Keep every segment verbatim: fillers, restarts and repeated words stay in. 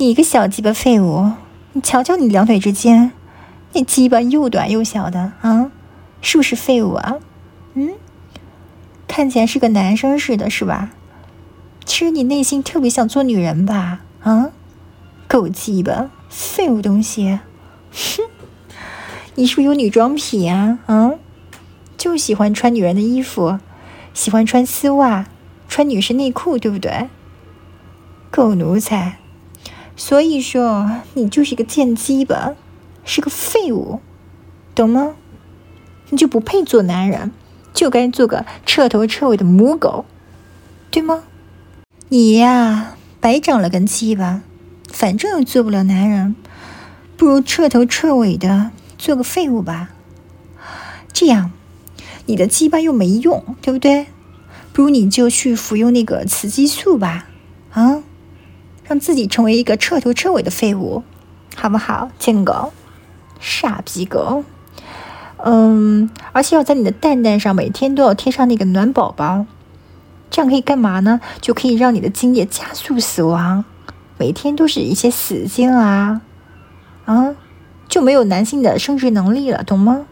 你一个小鸡巴废物，你瞧瞧你两腿之间，那鸡巴又短又小的啊，是不是废物啊？嗯，看起来是个男生似的，是吧？其实你内心特别想做女人吧？啊，狗鸡巴，废物东西！哼，你是不是有女装癖呀？啊，就喜欢穿女人的衣服，喜欢穿丝袜，穿女士内裤，对不对？狗奴才！所以说，你就是一个贱鸡巴，是个废物，懂吗？你就不配做男人，就该做个彻头彻尾的母狗，对吗？你呀，白长了根鸡巴，反正又做不了男人，不如彻头彻尾的做个废物吧。这样，你的鸡巴又没用，对不对？不如你就去服用那个雌激素吧，啊，让自己成为一个彻头彻尾的废物，好不好？贱狗，傻逼狗。嗯，而且要在你的蛋蛋上每天都要贴上那个暖宝宝，这样可以干嘛呢？就可以让你的精液加速死亡，每天都是一些死精啊，啊，就没有男性的生殖能力了，懂吗？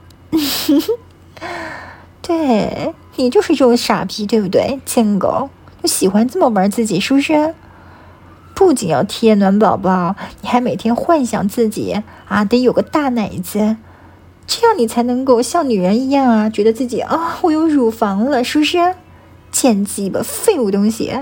对，你就是这种傻逼，对不对？贱狗，就喜欢这么玩自己，是不是？不仅要贴暖宝宝，你还每天幻想自己啊得有个大奶子，这样你才能够像女人一样啊，觉得自己啊我有乳房了，是不是？贱鸡巴废物东西！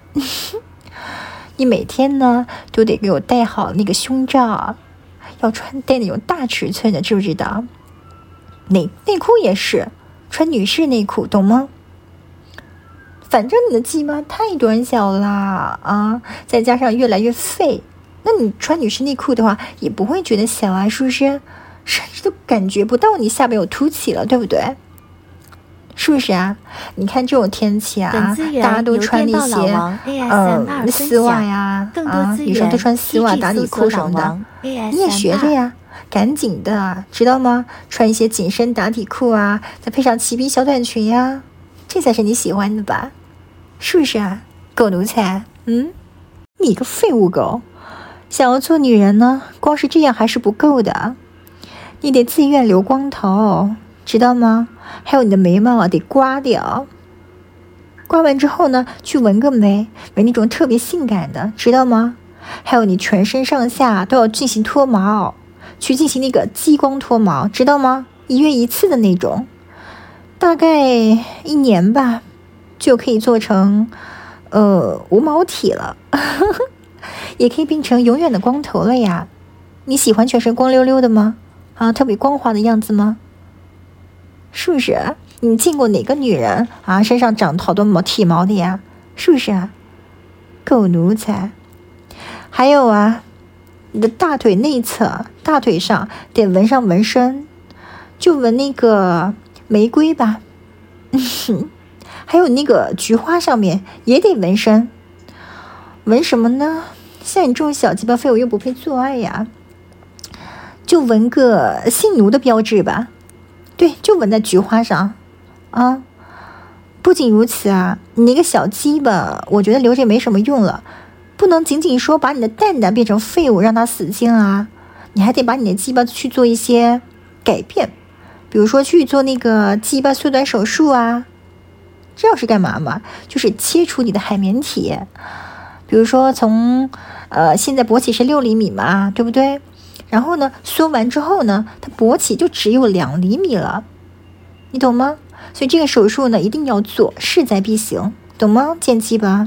你每天呢都得给我戴好那个胸罩，要穿戴那种大尺寸的，知不知道？内内裤也是穿女士内裤，懂吗？反正你的鸡巴太短小啦啊，再加上越来越废，那你穿女士内裤的话也不会觉得小啊，是不是？甚至都感觉不到你下面有凸起了，对不对？是不是啊？你看这种天气啊，大家都穿那些嗯丝袜呀，啊，女生都穿丝袜打底裤什么的，你也学着呀，赶紧的，知道吗？穿一些紧身打底裤啊，再配上齐鼻小短裙呀，这才是你喜欢的吧？是不是啊？狗奴才，嗯，你个废物狗，想要做女人呢，光是这样还是不够的，你得自愿留光头，知道吗？还有你的眉毛啊，得刮掉。刮完之后呢，去纹个眉，纹那种特别性感的，知道吗？还有你全身上下都要进行脱毛，去进行那个激光脱毛，知道吗？一月一次的那种，大概一年吧，就可以做成呃无毛体了，也可以变成永远的光头了呀。你喜欢全身光溜溜的吗？啊，特别光滑的样子吗？是不是？你见过哪个女人啊身上长好多毛体毛的呀？是不是啊？狗奴才！还有啊，你的大腿内侧，大腿上得纹上纹身，就纹那个玫瑰吧。还有那个菊花上面也得纹身。纹什么呢？像你这种小鸡巴废物又不配做爱呀，就纹个性奴的标志吧。对，就纹在菊花上啊！不仅如此啊，你那个小鸡巴，我觉得留着也没什么用了，不能仅仅说把你的蛋蛋变成废物让它死精啊，你还得把你的鸡巴去做一些改变，比如说去做那个鸡巴缩短手术啊。这要是干嘛嘛？就是切除你的海绵体，比如说从呃现在勃起是六厘米嘛，对不对？然后呢，缩完之后呢，它勃起就只有两厘米了，你懂吗？所以这个手术呢，一定要做，势在必行，懂吗？贱鸡巴。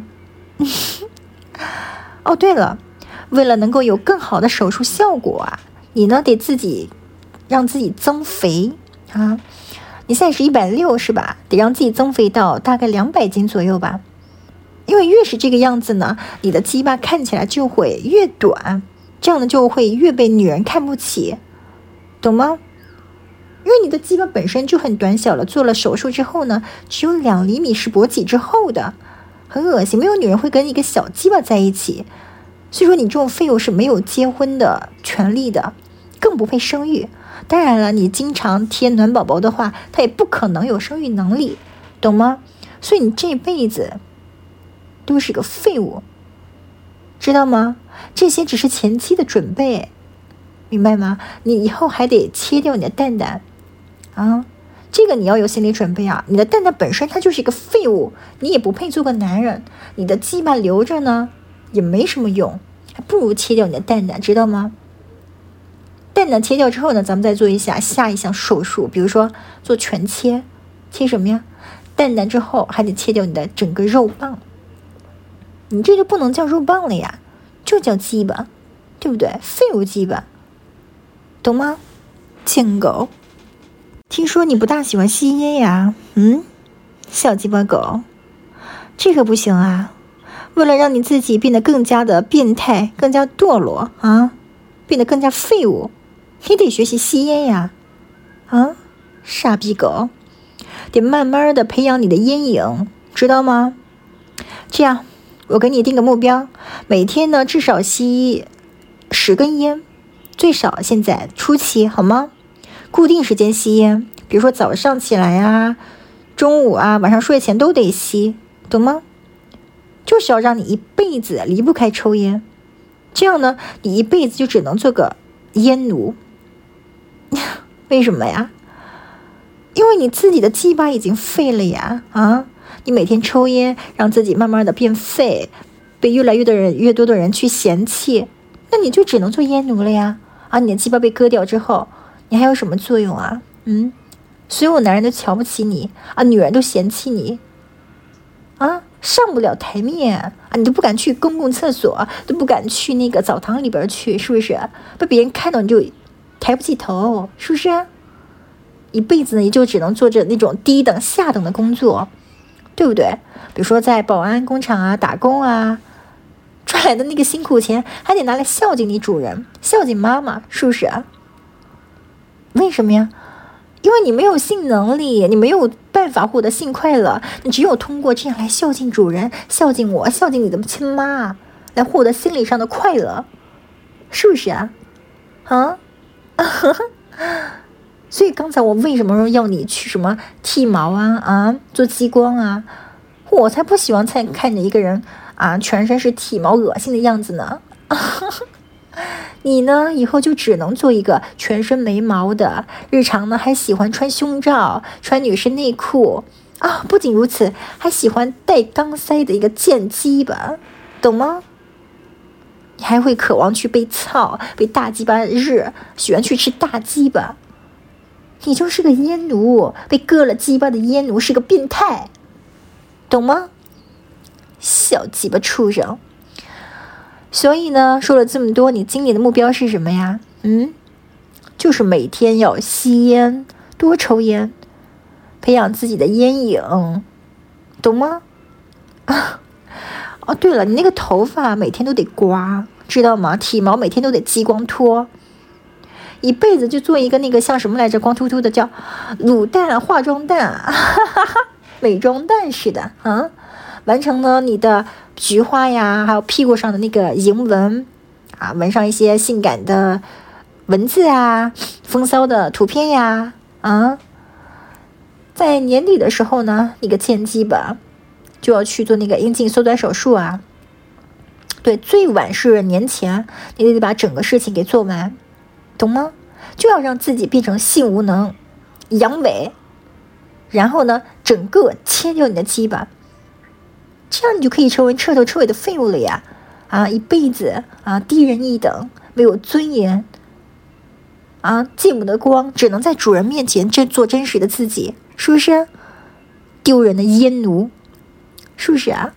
哦，对了，为了能够有更好的手术效果啊，你呢得自己让自己增肥啊。你现在是一百六是吧？得让自己增肥到大概两百斤左右吧。因为越是这个样子呢，你的鸡巴看起来就会越短。这样呢就会越被女人看不起，懂吗？因为你的鸡巴本身就很短小了，做了手术之后呢，只有两厘米是勃起之后的，很恶心，没有女人会跟一个小鸡巴在一起。所以说你这种废物是没有结婚的权利的，更不配生育。当然了，你经常贴暖宝宝的话，他也不可能有生育能力，懂吗？所以你这辈子都是个废物，知道吗？ 这些只是前期的准备，明白吗？你以后还得切掉你的蛋蛋啊，这个你要有心理准备啊。你的蛋蛋本身它就是一个废物，你也不配做个男人，你的鸡巴留着呢也没什么用，还不如切掉你的蛋蛋，知道吗？蛋蛋切掉之后呢，咱们再做一下下一项手术，比如说做全切。切什么呀？蛋蛋之后还得切掉你的整个肉棒，你这就不能叫肉棒了呀，就叫鸡巴，对不对？废物鸡巴，懂吗？贱狗，听说你不大喜欢吸烟呀？嗯，小鸡巴狗，这可不行啊！为了让你自己变得更加的变态，更加堕落啊，变得更加废物，你得学习吸烟呀！啊，傻逼狗！得慢慢的培养你的烟瘾，知道吗？这样，我给你定个目标，每天呢至少吸十根烟，最少现在初期好吗？固定时间吸烟，比如说早上起来啊，中午啊，晚上睡前都得吸，懂吗？就是要让你一辈子离不开抽烟，这样呢，你一辈子就只能做个烟奴。为什么呀？因为你自己的鸡巴已经废了呀，啊！你每天抽烟，让自己慢慢的变废，被越来越多人、越多的人去嫌弃，那你就只能做烟奴了呀！啊，你的鸡巴被割掉之后，你还有什么作用啊？嗯，所有男人都瞧不起你啊，女人都嫌弃你，啊，上不了台面啊，你都不敢去公共厕所，都不敢去那个澡堂里边去，是不是？被别人看到你就抬不起头，是不是？一辈子呢，也就只能做着那种低等下等的工作，对不对？比如说在保安工厂啊打工啊，赚来的那个辛苦钱还得拿来孝敬你主人，孝敬妈妈，是不是？为什么呀？因为你没有性能力，你没有办法获得性快乐，你只有通过这样来孝敬主人，孝敬我，孝敬你的亲妈，来获得心理上的快乐，是不是啊？啊？所以刚才我为什么要你去什么剃毛啊啊，做激光啊？我才不喜欢再看着一个人啊全身是体毛恶心的样子呢。你呢以后就只能做一个全身没毛的，日常呢还喜欢穿胸罩，穿女士内裤啊，不仅如此，还喜欢带钢塞的一个贱鸡巴，懂吗？你还会渴望去被操，被大鸡巴日，喜欢去吃大鸡巴。你就是个烟奴，被割了鸡巴的烟奴，是个变态，懂吗？小鸡巴畜生！所以呢，说了这么多，你今年的目标是什么呀？嗯，就是每天要吸烟，多抽烟，培养自己的烟瘾，懂吗？啊，哦，对了，你那个头发每天都得刮，知道吗？体毛每天都得激光脱。一辈子就做一个那个像什么来着，光秃秃的，叫卤蛋、化妆蛋、哈哈哈，美妆蛋似的啊！完成了你的菊花呀，还有屁股上的那个银纹啊，纹上一些性感的文字啊，风骚的图片呀啊！在年底的时候呢，那个贱鸡吧就要去做那个阴茎缩短手术啊。对，最晚是年前，你得把整个事情给做完。懂吗？就要让自己变成性无能、阳痿，然后呢，整个切掉你的鸡巴，这样你就可以成为彻头彻尾的废物了呀！啊，一辈子啊，低人一等，没有尊严，啊，见不得光，只能在主人面前真做真实的自己，是不是？丢人的烟奴，是不是啊？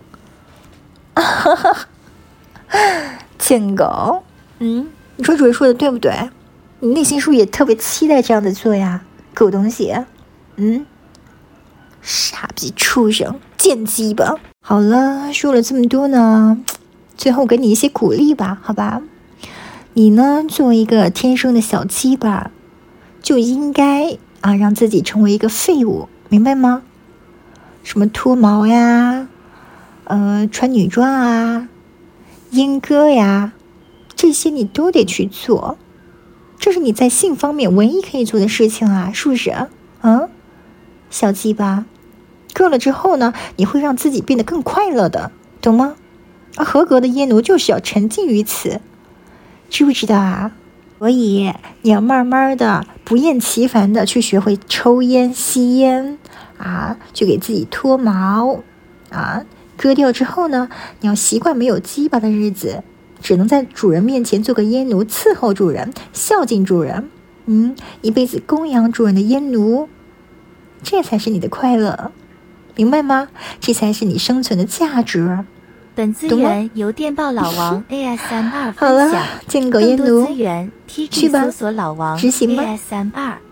贱狗，嗯，你说主人说的对不对？你内心是不是也特别期待这样的做呀？狗东西，嗯，傻逼畜生，贱鸡吧！好了，说了这么多呢，最后给你一些鼓励吧，好吧？你呢，作为一个天生的小鸡巴，就应该啊让自己成为一个废物，明白吗？什么脱毛呀，呃，穿女装啊，阉割呀，这些你都得去做。这是你在性方面唯一可以做的事情啊，是不是啊？嗯，小鸡巴，割了之后呢，你会让自己变得更快乐的，懂吗？ 而合格的烟奴就是要沉浸于此，知不知道啊？所以你要慢慢的不厌其烦的去学会抽烟吸烟啊，去给自己脱毛啊，割掉之后呢，你要习惯没有鸡巴的日子，只能在主人面前做个烟奴，伺候主人，孝敬主人，嗯，一辈子供养主人的烟奴，这才是你的快乐，明白吗？这才是你生存的价值。 本资源由电报老王 A S M R 好了，见狗烟奴， 更多资源 T G 去吧， 搜索老王执行吧。 A S M R。